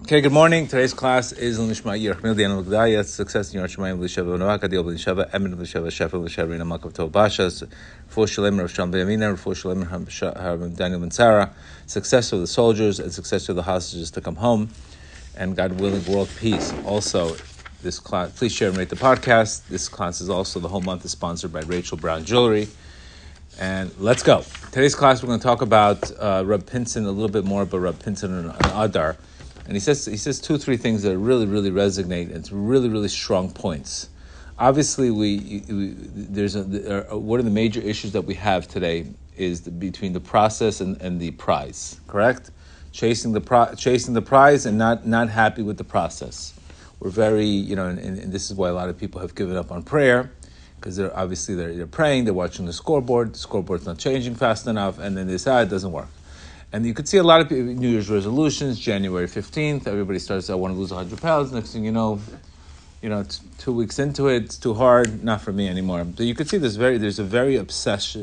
Okay, good morning. Today's class is L'Nishma Yerachmil Diana L'Gdaya, Success in Yerushalayim L'Sheva L'Novak, Adil L'Sheva, Emin L'Sheva, Shefel L'Sheva, Rina Malkav Tov Bashas, Refuah Shalem Rav Shalom B'Yamina, Refuah Shalem Daniel Ben Sarah, success of the soldiers and success of the hostages to come home, and God willing, world peace. Also, this class, please share and rate the podcast. This class is also, the whole month is sponsored by Rachel Brown Jewelry. And let's go. Today's class, we're going to talk about Reb Pinson, a little bit more about Reb Pinson and Adar. And he says 2 or 3 things that really resonate, and it's really strong points. Obviously, one of the major issues that we have today is between the process and the prize. Correct? Chasing the prize and not happy with the process. We're very, and this is why a lot of people have given up on prayer, because they're praying, they're watching the scoreboard's not changing fast enough, and then they say, it doesn't work. And you could see a lot of people, New Year's resolutions, January 15th, everybody starts, I want to lose 100 pounds. Next thing you know, it's 2 weeks into it, it's too hard, not for me anymore. So you could see there's a very obsession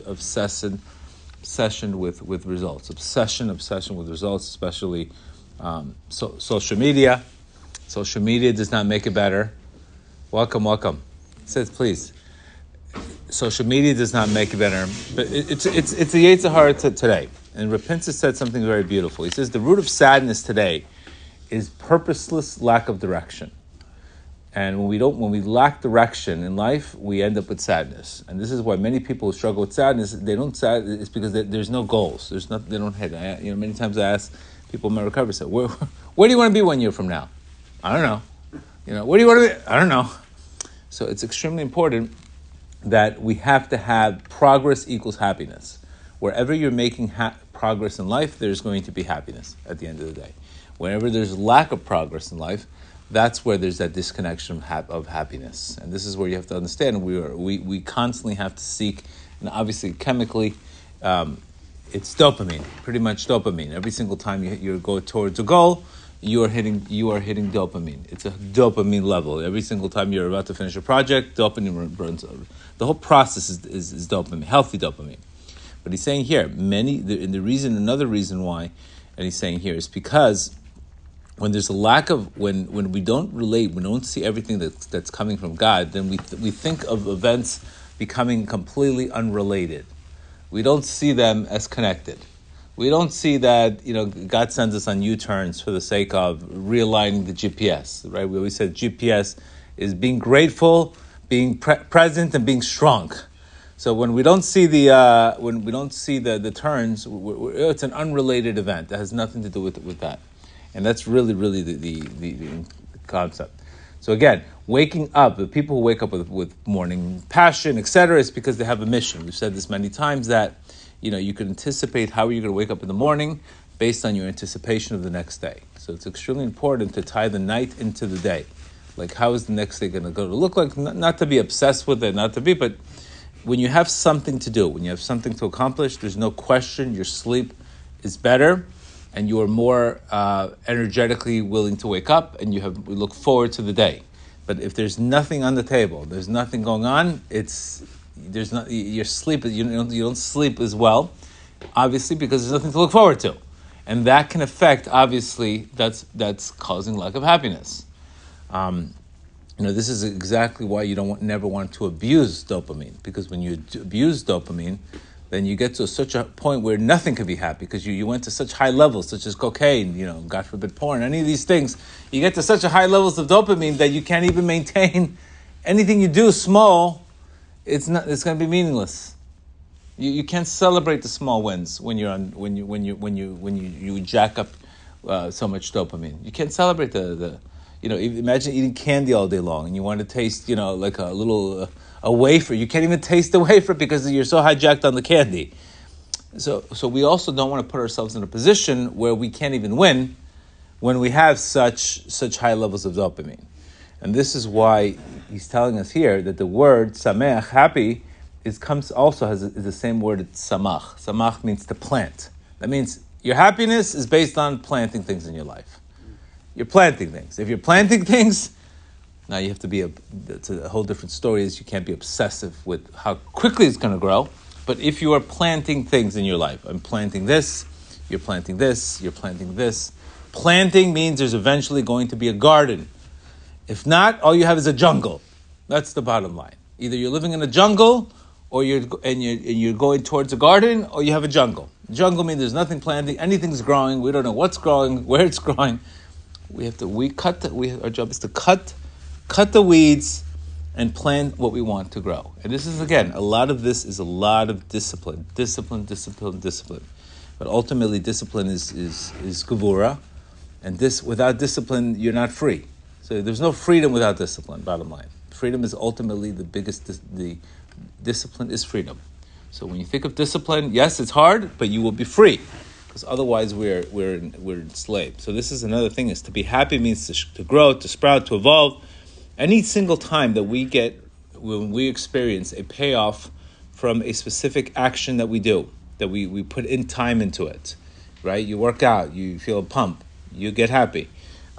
with results. Obsession with results, especially social media. Social media does not make it better. Welcome. It says, please. Social media does not make it better. But it's a Yetzer Hara today. And Reb Pinson said something very beautiful. He says the root of sadness today is purposeless lack of direction. And when we lack direction in life, we end up with sadness. And this is why many people who struggle with sadness, it's because there's no goals. They don't hit. Many times I ask people in my recovery, say, where do you want to be 1 year from now? I don't know. Where do you want to be? I don't know. So it's extremely important that we have to have progress equals happiness. Wherever you're making progress in life, there's going to be happiness at the end of the day. Whenever there's lack of progress in life, that's where there's that disconnection of happiness. And this is where you have to understand we constantly have to seek, and obviously chemically, it's dopamine, pretty much dopamine. Every single time you go towards a goal, you are hitting dopamine. It's a dopamine level. Every single time you're about to finish a project, dopamine burns over. The whole process is dopamine, healthy dopamine. But he's saying here, another reason why, and he's saying here, is because when there's a lack of, when we don't relate, we don't see everything that's coming from God, then we think of events becoming completely unrelated. We don't see them as connected. We don't see that, God sends us on U-turns for the sake of realigning the GPS, right? We always said GPS is being grateful, being present, and being strong. So when we don't see the turns, it's an unrelated event that has nothing to do with that, and that's really the concept. So again, waking up, the people who wake up with morning passion, etc., is because they have a mission. We've said this many times that you can anticipate how you're going to wake up in the morning based on your anticipation of the next day. So it's extremely important to tie the night into the day. Like, how is the next day going to go to look like? Not to be obsessed with it, but when you have something to do, when you have something to accomplish, there's no question your sleep is better, and you are more energetically willing to wake up, and we look forward to the day. But if there's nothing on the table, there's nothing going on, your sleep, you don't sleep as well, obviously, because there's nothing to look forward to, and that can affect, obviously, that's causing lack of happiness. This is exactly why you never want to abuse dopamine, because when you abuse dopamine, then you get to such a point where nothing can be happy, because you went to such high levels, such as cocaine, God forbid porn, any of these things. You get to such a high levels of dopamine that you can't even maintain anything you do small. It's going to be meaningless. You can't celebrate the small wins when you jack up so much dopamine. You can't celebrate the imagine eating candy all day long and you want to taste, like a little a wafer. You can't even taste the wafer because you're so hijacked on the candy. So we also don't want to put ourselves in a position where we can't even win when we have such high levels of dopamine. And this is why he's telling us here that the word sameach, happy, is the same word as samach. Samach means to plant. That means your happiness is based on planting things in your life. You're planting things. If you're planting things, now you have to be it's a whole different story. Is you can't be obsessive with how quickly it's going to grow. But if you are planting things in your life, I'm planting this, you're planting this, you're planting this. Planting means there's eventually going to be a garden. If not, all you have is a jungle. That's the bottom line. Either you're living in a jungle, or you're going towards a garden, or you have a jungle. Jungle means there's nothing planting, anything's growing. We don't know what's growing, where it's growing. Our job is to cut the weeds and plant what we want to grow. And this is, again, a lot of discipline. But ultimately, discipline is gevura, and without discipline, you're not free. So there's no freedom without discipline, bottom line. Freedom is ultimately the biggest, the discipline is freedom. So when you think of discipline, yes, it's hard, but you will be free. Because otherwise we're enslaved. So this is another thing, is to be happy means to grow, to sprout, to evolve. Any single time that when we experience a payoff from a specific action that we do, that we put in time into it, right? You work out, you feel a pump, you get happy.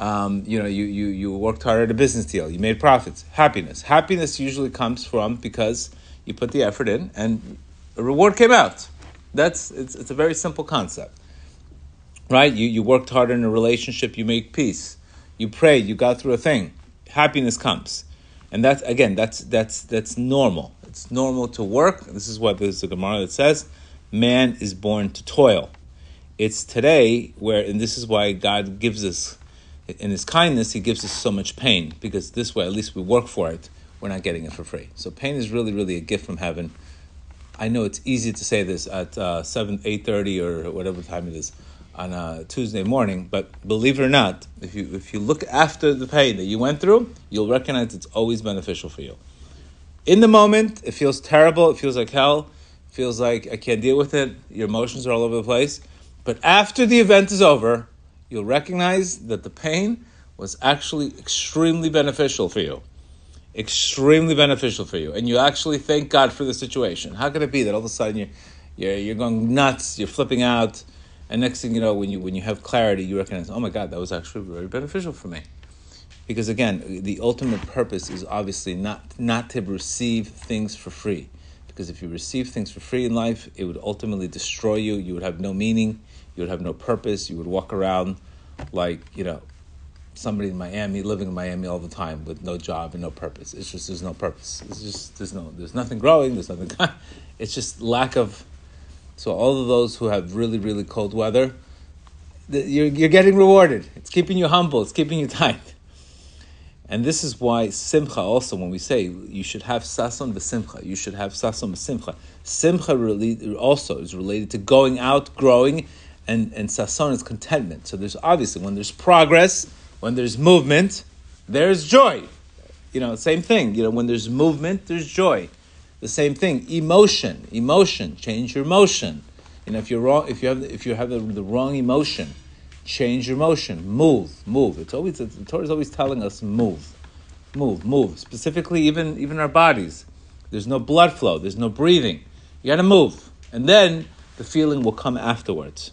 You worked hard at a business deal, you made profits. Happiness usually comes from because you put the effort in and a reward came out. It's a very simple concept, right? You worked hard in a relationship, you make peace. You prayed, you got through a thing. Happiness comes, and that's normal. It's normal to work. This is what there's a Gemara that says, man is born to toil. It's today and this is why God gives us, in His kindness, He gives us so much pain, because this way, at least we work for it, we're not getting it for free. So pain is really, really a gift from heaven. I know it's easy to say this at 8:30 or whatever time it is on a Tuesday morning, but believe it or not, if you look after the pain that you went through, you'll recognize it's always beneficial for you. In the moment, it feels terrible, it feels like hell, it feels like I can't deal with it, your emotions are all over the place, but after the event is over, you'll recognize that the pain was actually extremely beneficial for you. Extremely beneficial for you. And you actually thank God for the situation. How could it be that all of a sudden you're going nuts, you're flipping out, and next thing you know, when you have clarity, you recognize, oh my God, that was actually very beneficial for me. Because again, the ultimate purpose is obviously not to receive things for free. Because if you receive things for free in life, it would ultimately destroy you. You would have no meaning. You would have no purpose. You would walk around like, somebody in Miami, living in Miami all the time with no job and no purpose. It's just, there's no purpose. It's just, there's nothing growing, there's nothing, it's just lack of, so all of those who have really, really cold weather, you're getting rewarded. It's keeping you humble, it's keeping you tight. And this is why simcha also, when we say you should have sason v'simcha, you should have sason v'simcha. Simcha really also is related to going out, growing, and sason is contentment. So there's obviously, when there's progress, when there's movement, there's joy. Same thing. When there's movement, there's joy. The same thing. Emotion. Change your motion. If you're wrong, if you have the wrong emotion, change your motion. Move. The Torah is always telling us move. Specifically, even our bodies. There's no blood flow. There's no breathing. You got to move, and then the feeling will come afterwards.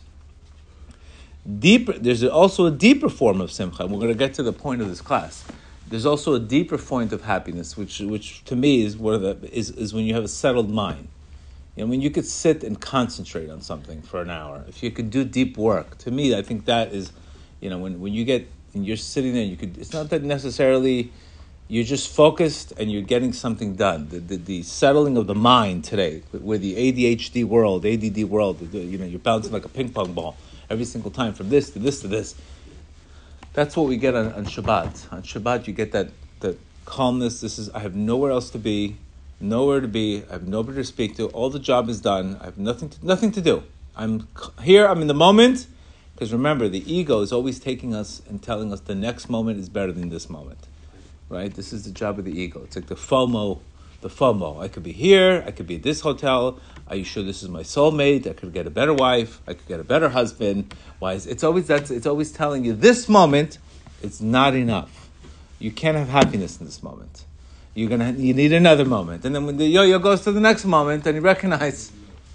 There's also a deeper form of simcha, and we're going to get to the point of this class. There's also a deeper point of happiness, which to me is is when you have a settled mind. When you could sit and concentrate on something for an hour, if you could do deep work. To me, I think that is, when you get and you're sitting there, it's not that necessarily you're just focused and you're getting something done. The settling of the mind today, with the ADD world, you're bouncing like a ping pong ball every single time from this to this to this. That's what we get on Shabbat. On Shabbat, you get that calmness. I have nowhere else to be, nowhere to be. I have nobody to speak to. All the job is done. I have nothing to do. I'm here. I'm in the moment. Because remember, the ego is always taking us and telling us the next moment is better than this moment. Right? This is the job of the ego. It's like the FOMO. I could be here. I could be at this hotel. Are you sure this is my soulmate? I could get a better wife. I could get a better husband. Why? It's always telling you this moment, it's not enough. You can't have happiness in this moment. You need another moment. And then when the yo-yo goes to the next moment, and you recognize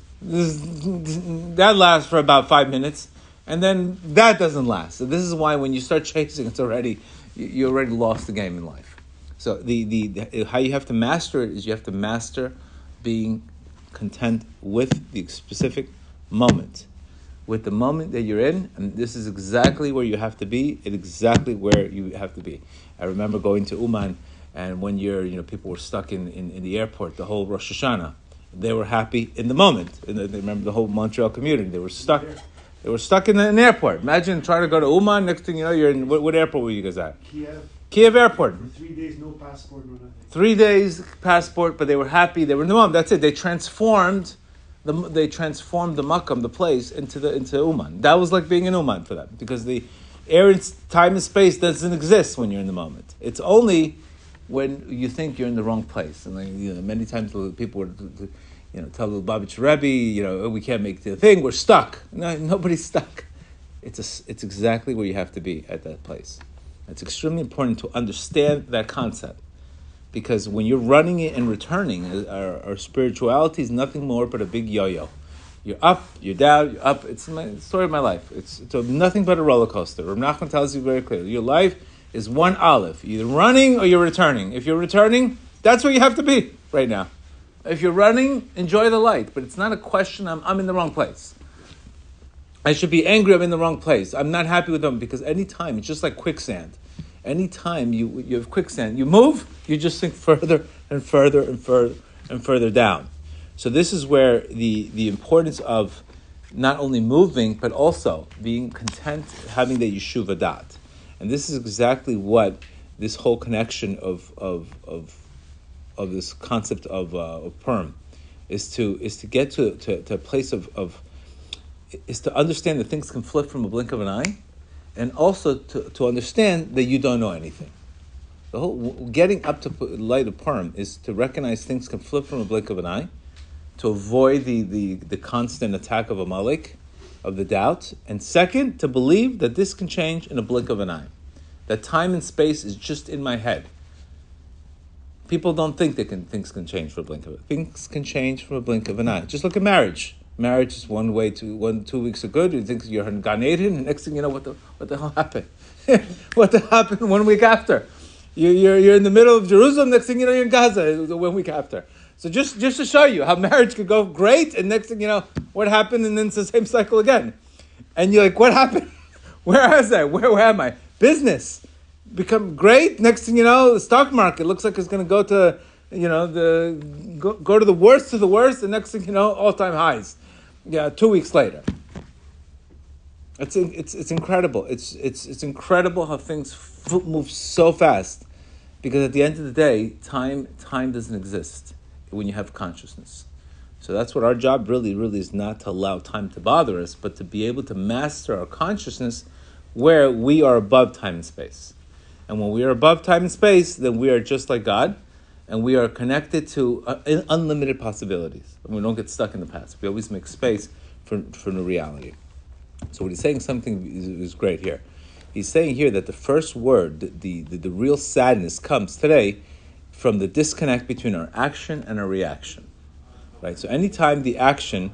that lasts for about 5 minutes, and then that doesn't last. So this is why when you start chasing, you already lost the game in life. So the how you have to master it is you have to master being content with the specific moment. with the moment that you're in, and this is exactly where you have to be, and exactly where you have to be. I remember going to Uman, and one year, people were stuck in the airport, the whole Rosh Hashanah. They were happy in the moment. And they remember the whole Montreal community. They were stuck. They were stuck in an airport. Imagine trying to go to Uman. Next thing you know, you're in what airport were you guys at? Kiev Airport. For 3 days, no passport, no nothing. 3 days passport, but they were happy. They were in the moment. That's it. They transformed the Makam, the place, into Uman. That was like being in Uman for them, because the air and time and space doesn't exist when you're in the moment. It's only when you think you're in the wrong place. And many times people would, tell the Lubavitch Rebbe, we can't make the thing. We're stuck. No, nobody's stuck. It's exactly where you have to be at that place. It's extremely important to understand that concept, because when you're running it and returning, our spirituality is nothing more but a big yo-yo. You're up, you're down, you're up. It's the story of my life. It's nothing but a roller coaster. Rav Nachman tells you very clearly, your life is one aleph. You're either running or you're returning. If you're returning, that's where you have to be right now. If you're running, enjoy the light. But it's not a question, I'm in the wrong place. I should be angry, I'm in the wrong place. I'm not happy with them, because any time, it's just like quicksand. Any time you have quicksand, you move, you just sink further and further and further and further down. So this is where the importance of not only moving, but also being content, having the yeshuva dat. And this is exactly what this whole connection of this concept of Purim is to get to a place of is to understand that things can flip from a blink of an eye, and also to understand that you don't know anything. The whole getting up to light of Purim is to recognize things can flip from a blink of an eye, to avoid the constant attack of Amalek, of the doubt, and second, to believe that this can change in a blink of an eye. That time and space is just in my head. People don't think things can change for a blink of an eye. Things can change from a blink of an eye. Just look at marriage. Marriage is 2 weeks are good. You think you're in Gan Eden, and next thing you know, what the hell happened? What happened 1 week after? You're in the middle of Jerusalem. Next thing you know, you're in Gaza 1 week after. So just to show you how marriage could go great, and next thing you know, what happened, and then it's the same cycle again. And you're like, what happened? Where is I? Where am I? Business become great. Next thing you know, the stock market looks like it's going to go to go to the worst of the worst. The next thing you know, all-time highs. 2 weeks later. It's incredible. It's incredible how things move so fast, because at the end of the day, time doesn't exist when you have consciousness. So that's what our job really is, not to allow time to bother us, but to be able to master our consciousness where we are above time and space. And when we are above time and space, then we are just like God, and we are connected to unlimited possibilities. And we don't get stuck in the past. We always make space for new reality. So what he's saying, something is great here. He's saying here that the first word, the real sadness, comes today from the disconnect between our action and our reaction. Right? So anytime the action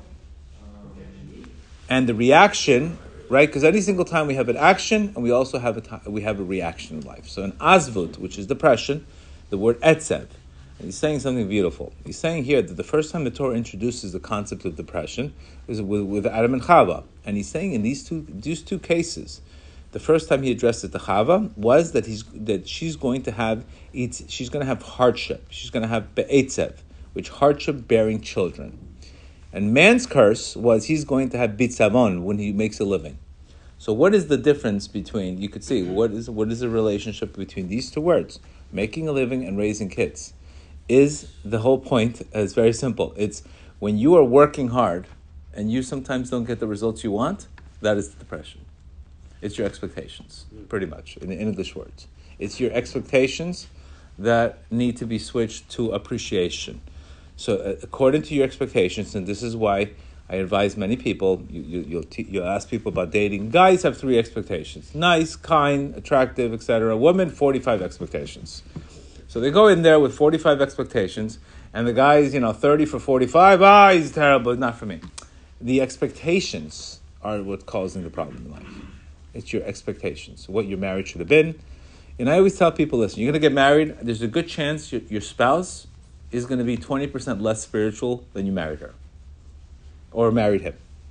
and the reaction, right? Because any single time we have an action, and we also have a reaction in life. So in Azvut, which is depression, the word etzev. And he's saying something beautiful. He's saying here that the first time the Torah introduces the concept of depression is with Adam and Chava. And he's saying in these two cases, the first time he addressed it to Chava was that she's going to have hardship. She's going to have be'etzev, which hardship bearing children. And man's curse was he's going to have bitzavon when he makes a living. So what is the difference between, you could see, what is the relationship between these two words? Making a living and raising kids. Is the whole point, it's very simple. It's when you are working hard and you sometimes don't get the results you want, that is the depression. It's your expectations, pretty much, in English words. It's your expectations that need to be switched to appreciation. So according to your expectations, and this is why I advise many people, you'll ask people about dating. Guys have 3 expectations: nice, kind, attractive, etc. Women, 45 expectations. So they go in there with 45 expectations, and the guy's, 30 for 45, he's terrible, not for me. The expectations are what's causing the problem in life. It's your expectations, what your marriage should have been. And I always tell people, listen, you're going to get married, there's a good chance your spouse is going to be 20% less spiritual than you married her or married him.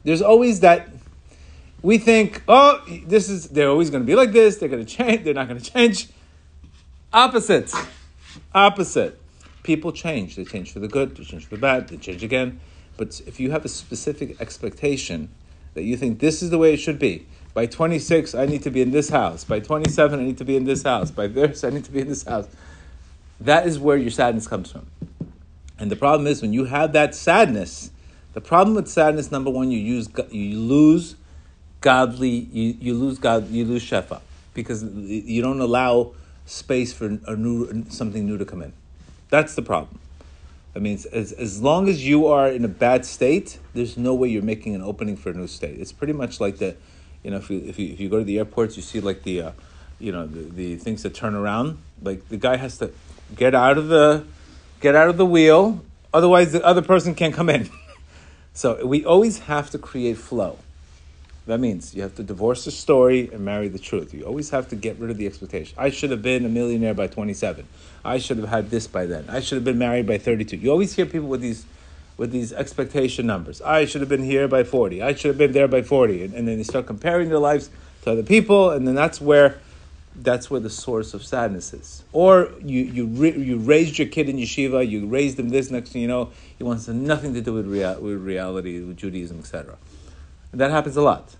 There's always that. We think, oh, they're always going to be like this. They're going to change. They're not going to change. Opposite. People change. They change for the good. They change for the bad. They change again. But if you have a specific expectation that you think this is the way it should be, by 26, I need to be in this house. By 27, I need to be in this house. By this, I need to be in this house. That is where your sadness comes from. And the problem is when you have that sadness, the problem with sadness, number one, you lose godly, you lose shefa, because you don't allow space for something new to come in. That's the problem. I mean, as long as you are in a bad state, there's no way you're making an opening for a new state. It's pretty much like if you go to the airports, you see like the things that turn around. Like the guy has to get out of the wheel, otherwise the other person can't come in. So we always have to create flow. That means you have to divorce the story and marry the truth. You always have to get rid of the expectation. I should have been a millionaire by 27. I should have had this by then. I should have been married by 32. You always hear people with these expectation numbers. I should have been here by 40. I should have been there by 40. And then they start comparing their lives to other people, and then that's where the source of sadness is. Or you raised your kid in yeshiva, you raised him this, next thing you know, he wants nothing to do with reality, with Judaism, etc. That happens a lot.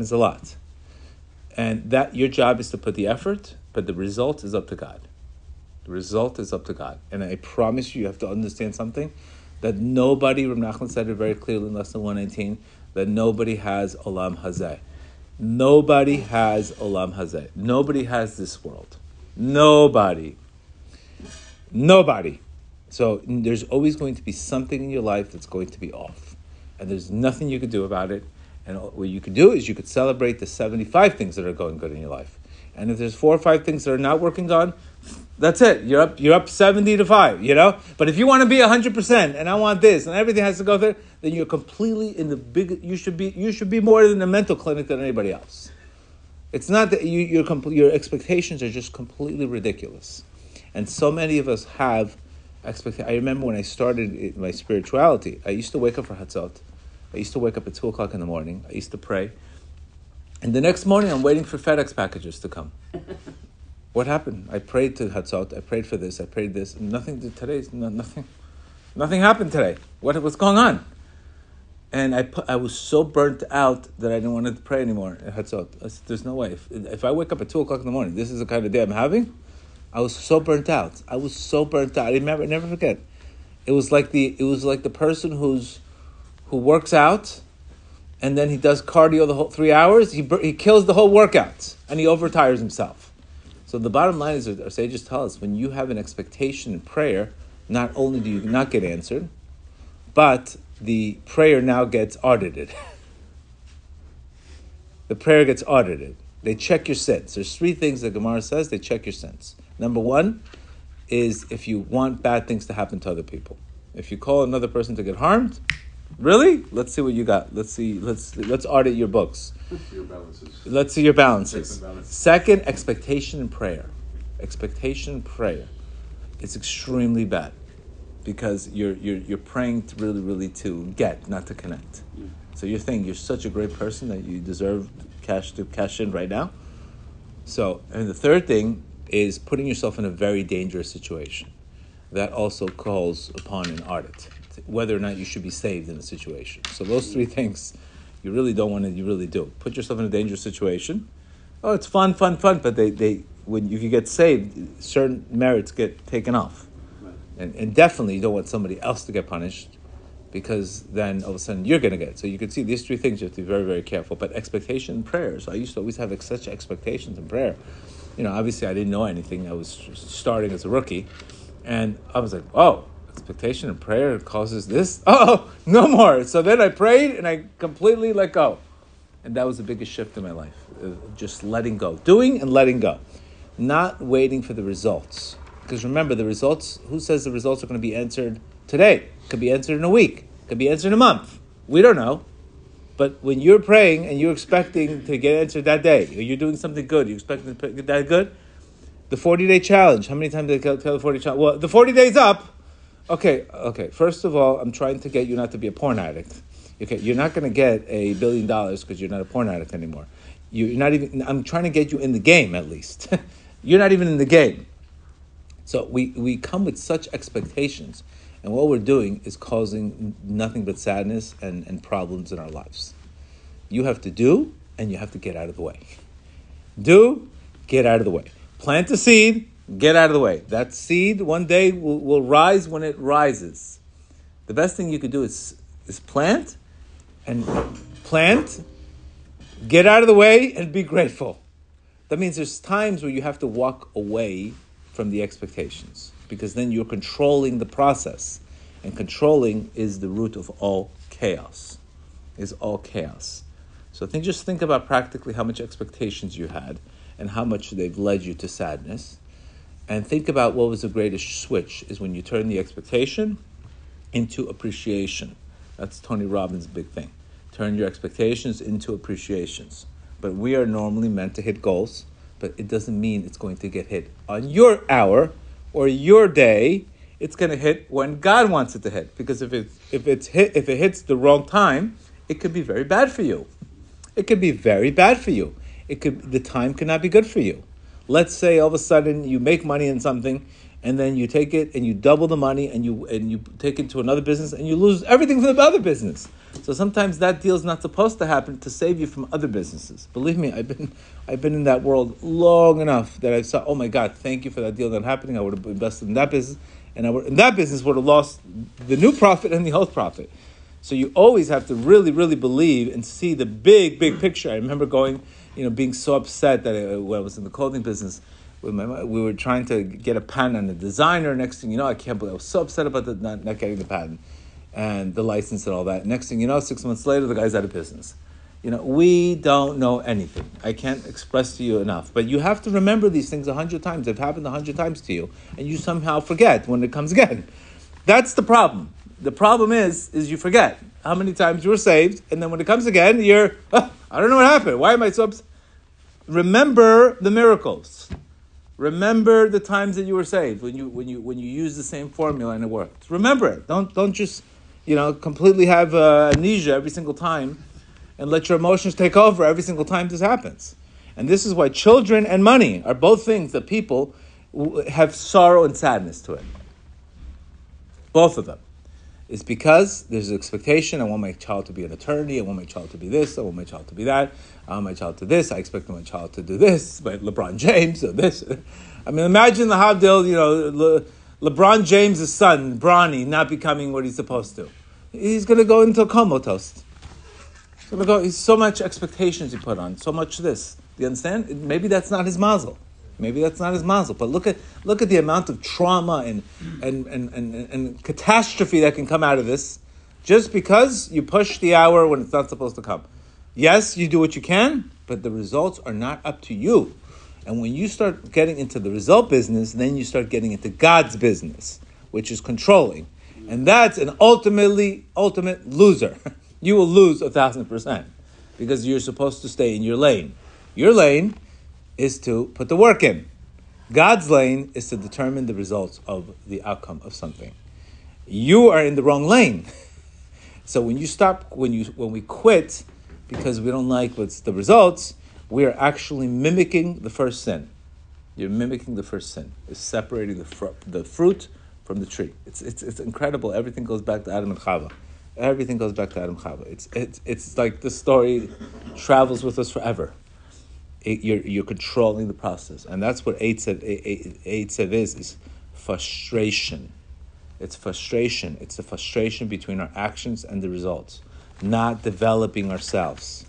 And that your job is to put the effort, but the result is up to God. And I promise you have to understand something, that nobody, Rav Nachman said it very clearly in Lesson 119, that nobody has Olam Hazeh. Nobody has Olam Hazeh. Nobody has this world. Nobody. So there's always going to be something in your life that's going to be off. And there's nothing you can do about it. And what you could do is you could celebrate the 75 things that are going good in your life. And if there's 4 or 5 things that are not working on, that's it. You're up 70 to 5, But if you want to be 100% and I want this and everything has to go there, then you're completely in the big. You should be more in a mental clinic than anybody else. It's not that your expectations are just completely ridiculous, and so many of us have expectations. I remember when I started my spirituality, I used to wake up for Hatzot. I used to wake up at 2 o'clock in the morning. I used to pray, and the next morning I'm waiting for FedEx packages to come. What happened? I prayed to Hatzot. I prayed for this. I prayed this. And nothing happened today. What's going on? And I was so burnt out that I didn't want to pray anymore at Hatzot. I said, there's no way. If I wake up at 2 o'clock in the morning, this is the kind of day I'm having. I was so burnt out. I never forget. It was like the person who works out, and then he does cardio the whole 3 hours. He kills the whole workout, and he overtires himself. So the bottom line is, our sages tell us, when you have an expectation in prayer, not only do you not get answered, but the prayer now gets audited. The prayer gets audited. They check your sins. There's 3 things the Gemara says they check your sins. Number 1 is if you want bad things to happen to other people. If you call another person to get harmed, really? Let's see what you got. Let's audit your books. Let's see your balances. Second, expectation in prayer. Expectation in prayer. It's extremely bad because you're praying to really to get, not to connect. Yeah. So you're thinking you're such a great person that you deserve to cash in right now. So, and the third thing is putting yourself in a very dangerous situation. That also calls upon an audit, whether or not you should be saved in a situation. So those 3 things you really don't want to, you really do. Put yourself in a dangerous situation. Oh, it's fun, but if you get saved, certain merits get taken off. Right. And definitely you don't want somebody else to get punished, because then all of a sudden you're going to get it. So you can see these 3 things you have to be very, very careful. But expectation and prayer. So I used to always have such expectations in prayer. Obviously I didn't know anything. I was starting as a rookie. And I was like, oh, expectation and prayer causes this? Oh, no more. So then I prayed and I completely let go. And that was the biggest shift in my life. Just letting go. Doing and letting go. Not waiting for the results. Because remember, the results, who says the results are going to be answered today? Could be answered in a week. Could be answered in a month. We don't know. But when you're praying and you're expecting to get answered that day, or you're doing something good, you're expecting to get that good, the 40-day challenge. How many times did I tell the 40 challenge? Well, the 40 days up. Okay. First of all, I'm trying to get you not to be a porn addict. Okay, you're not going to get $1 billion because you're not a porn addict anymore. You're not even. I'm trying to get you in the game at least. You're not even in the game. So we come with such expectations, and what we're doing is causing nothing but sadness and problems in our lives. You have to do, and you have to get out of the way. Do, get out of the way. Plant a seed, get out of the way. That seed one day will rise when it rises. The best thing you could do is plant, get out of the way, and be grateful. That means there's times where you have to walk away from the expectations, because then you're controlling the process. And controlling is the root of all chaos. So just think about practically how much expectations you had and how much they've led you to sadness. And think about what was the greatest switch is when you turn the expectation into appreciation. That's Tony Robbins' big thing. Turn your expectations into appreciations. But we are normally meant to hit goals, but it doesn't mean it's going to get hit on your hour or your day. It's going to hit when God wants it to hit. Because if it hits the wrong time, it could be very bad for you. The time cannot be good for you. Let's say all of a sudden you make money in something, and then you take it and you double the money and you take it to another business and you lose everything from the other business. So sometimes that deal is not supposed to happen to save you from other businesses. Believe me, I've been in that world long enough that I saw, oh my God, thank you for that deal not happening. I would have invested in that business, and that business would have lost the new profit and the old profit. So you always have to really, really believe and see the big, big picture. I remember being so upset that when I was in the clothing business, we were trying to get a patent on the designer. Next thing you know, I can't believe I was so upset about not getting the patent and the license and all that. Next thing you know, 6 months later, the guy's out of business. We don't know anything. I can't express to you enough. But you have to remember these things 100 times. They've happened 100 times to you, and you somehow forget when it comes again. That's the problem. The problem is you forget how many times you were saved, and then when it comes again, I don't know what happened. Why am I so upset? Remember the miracles. Remember the times that you were saved when you use the same formula and it worked. Remember it. Don't just completely have amnesia every single time and let your emotions take over every single time this happens. And this is why children and money are both things that people have sorrow and sadness to it. Both of them. It's because there's an expectation. I want my child to be an attorney. I want my child to be this. I want my child to be that. I want my child to this. I expect my child to do this. But LeBron James or this. I mean, imagine the Havdil, LeBron James' son, Bronny, not becoming what he's supposed to. He's going to go into a comatose. He's so much expectations he put on, so much this. Do you understand? Maybe that's not his mazel. But look at the amount of trauma and catastrophe that can come out of this, just because you push the hour when it's not supposed to come. Yes, you do what you can, but the results are not up to you. And when you start getting into the result business, then you start getting into God's business, which is controlling, and that's an ultimate loser. You will lose 1,000% because you're supposed to stay in your lane. Your lane is to put the work in. God's lane is to determine the results of the outcome of something. You are in the wrong lane. So when we quit because we don't like what's the results, we are actually mimicking the first sin. You're mimicking the first sin. It's separating the fruit from the tree. It's incredible. Everything goes back to Adam and Chava. It's like the story travels with us forever. You're controlling the process, and that's what Eitzev is frustration. It's frustration. It's the frustration between our actions and the results, not developing ourselves.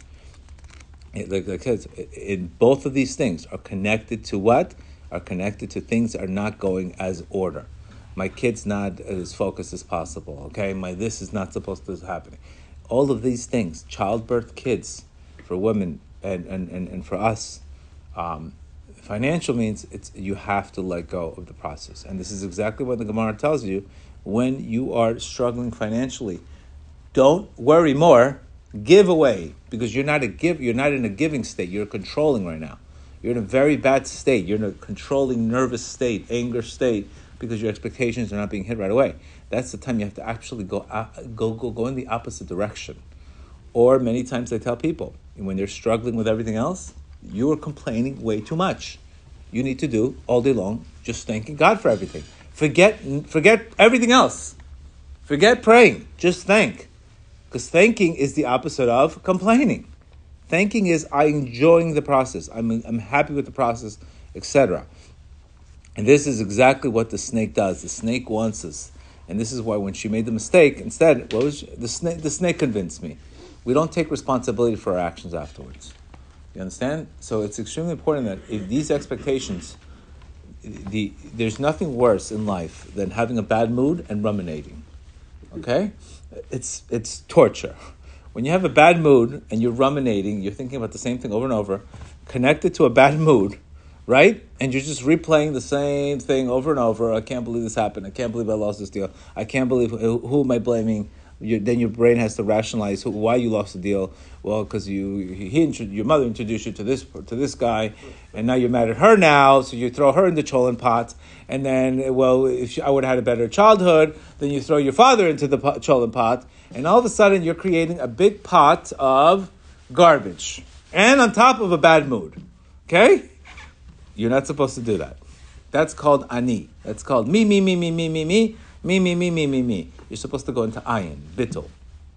In both of these things are connected to what? Are connected to things that are not going as order. My kid's not as focused as possible. Okay, this is not supposed to happen. All of these things, childbirth, kids, for women. And for us, financial means you have to let go of the process. And this is exactly what the Gemara tells you. When you are struggling financially, don't worry more, give away, because you're not in a giving state, you're controlling right now. You're in a very bad state, you're in a controlling nervous state, anger state, because your expectations are not being hit right away. That's the time you have to actually go in the opposite direction. Or many times I tell people, when they're struggling with everything else, you are complaining way too much. You need to do all day long just thanking God for everything. Forget everything else. Forget praying. Just thank. Because thanking is the opposite of complaining. Thanking is I enjoying the process. I'm happy with the process, etc. And this is exactly what the snake does. The snake wants us. And this is why when she made the mistake, instead, the snake convinced me. We don't take responsibility for our actions afterwards. You understand? So it's extremely important that if these expectations, there's nothing worse in life than having a bad mood and ruminating. Okay? It's torture. When you have a bad mood and you're ruminating, you're thinking about the same thing over and over, connected to a bad mood, right? And you're just replaying the same thing over and over. I can't believe this happened. I can't believe I lost this deal. I can't believe, who am I blaming? Then your brain has to rationalize why you lost the deal. Well, because your mother introduced you to this guy, and now you're mad at her now, so you throw her in the cholent pot. And then, well, I would have had a better childhood, then you throw your father into the cholent pot, and all of a sudden you're creating a big pot of garbage, and on top of a bad mood. Okay? You're not supposed to do that. That's called ani. That's called me. You're supposed to go into ayin, bittul.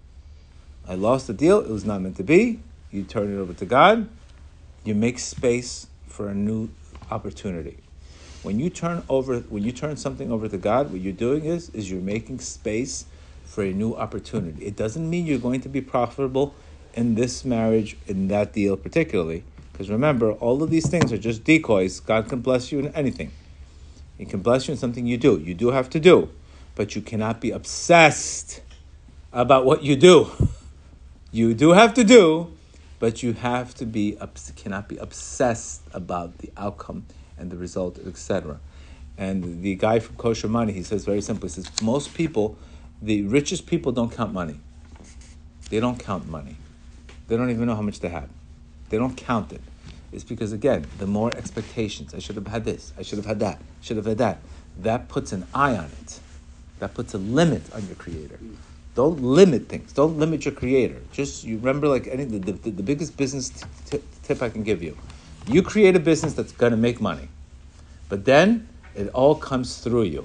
I lost the deal. It was not meant to be. You turn it over to God. You make space for a new opportunity. When you turn something over to God, what you're doing is you're making space for a new opportunity. It doesn't mean you're going to be profitable in this marriage, in that deal particularly. Because remember, all of these things are just decoys. God can bless you in anything. He can bless you in something you do. You do have to do. But you cannot be obsessed about what you do. You do have to do, but you cannot be obsessed about the outcome and the result, etc. And the guy from Kosher Money, he says very simply, he says, most people, the richest people don't count money. They don't count money. They don't even know how much they have. They don't count it. It's because, again, the more expectations, I should have had this, I should have had that, I should have had that, that puts an eye on it. That puts a limit on your creator. Don't limit things. Don't limit your creator. Just, you remember, like the biggest business tip I can give you. You create a business that's going to make money. But then, it all comes through you.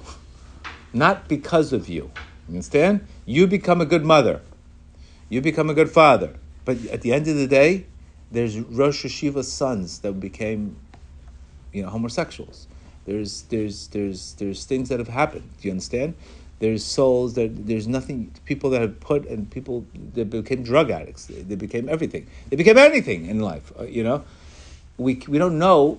Not because of you. You understand? You become a good mother. You become a good father. But at the end of the day, there's Rosh Hashiva's sons that became, homosexuals. There's things that have happened. Do you understand? There's souls there's nothing, people that have put, and people that became drug addicts. They became everything. They became anything in life. We don't know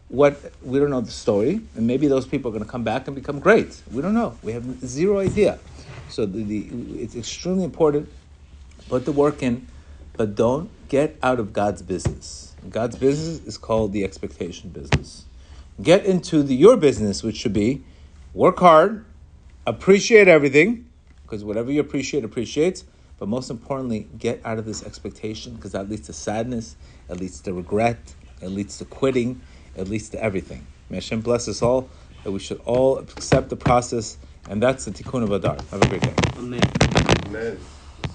we don't know the story, and maybe those people are going to come back and become great. We don't know. We have zero idea. So it's extremely important. Put the work in, but don't get out of God's business. God's business is called the expectation business. Get into your business, which should be work hard, appreciate everything, because whatever you appreciate, appreciates. But most importantly, get out of this expectation, because that leads to sadness, it leads to regret, it leads to quitting, it leads to everything. May Hashem bless us all, that we should all accept the process, and that's the Tikkun of Adar. Have a great day. Amen. Amen.